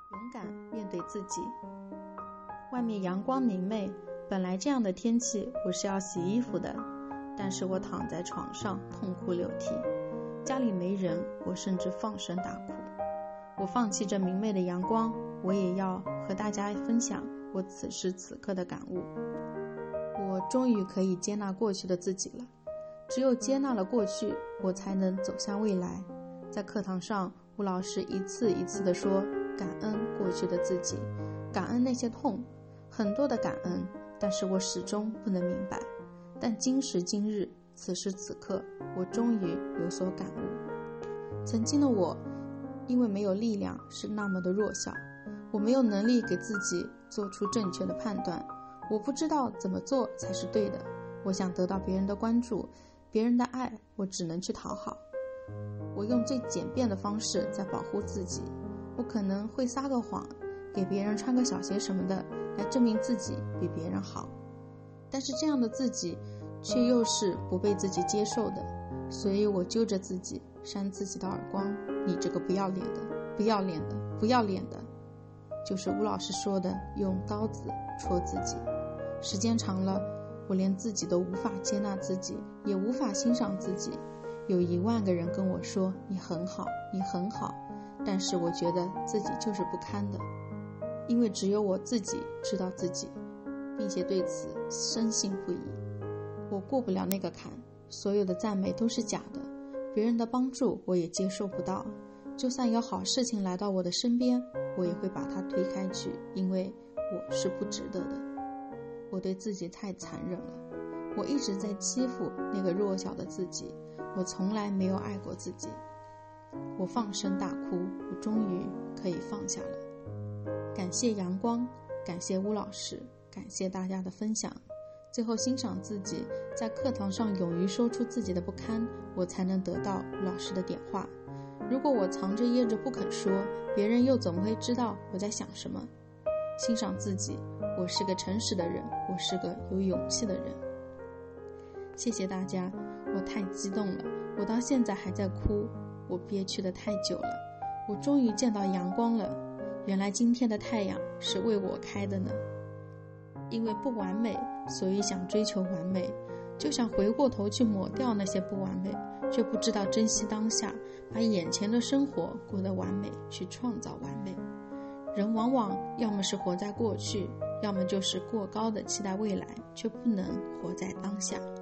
勇敢面对自己。外面阳光明媚，本来这样的天气我是要洗衣服的，但是我躺在床上痛哭流涕。家里没人，我甚至放声大哭。我放弃这明媚的阳光，我也要和大家分享我此时此刻的感悟。我终于可以接纳过去的自己了，只有接纳了过去，我才能走向未来。在课堂上，吴老师一次一次地说，感恩过去的自己，感恩那些痛，很多的感恩，但是我始终不能明白。但今时今日，此时此刻，我终于有所感悟。曾经的我，因为没有力量，是那么的弱小，我没有能力给自己做出正确的判断，我不知道怎么做才是对的。我想得到别人的关注，别人的爱，我只能去讨好。我用最简便的方式在保护自己，我可能会撒个谎，给别人穿个小鞋什么的，来证明自己比别人好。但是这样的自己却又是不被自己接受的，所以我揪着自己扇自己的耳光，你这个不要脸的，不要脸的，不要脸的，就是吴老师说的用刀子戳自己。时间长了，我连自己都无法接纳自己，也无法欣赏自己。有10000个人跟我说你很好，你很好，但是我觉得自己就是不堪的，因为只有我自己知道自己，并且对此深信不疑。我过不了那个坎，所有的赞美都是假的，别人的帮助我也接受不到，就算有好事情来到我的身边，我也会把它推开去，因为我是不值得的。我对自己太残忍了，我一直在欺负那个弱小的自己，我从来没有爱过自己。我放声大哭，我终于可以放下了。感谢阳光，感谢吴老师，感谢大家的分享。最后欣赏自己，在课堂上勇于说出自己的不堪，我才能得到吴老师的点化。如果我藏着掖着不肯说，别人又怎么会知道我在想什么？欣赏自己，我是个诚实的人，我是个有勇气的人。谢谢大家，我太激动了，我到现在还在哭，我憋屈得太久了，我终于见到阳光了，原来今天的太阳是为我开的呢。因为不完美，所以想追求完美，就想回过头去抹掉那些不完美，却不知道珍惜当下，把眼前的生活过得完美，去创造完美。人往往要么是活在过去，要么就是过高的期待未来，却不能活在当下。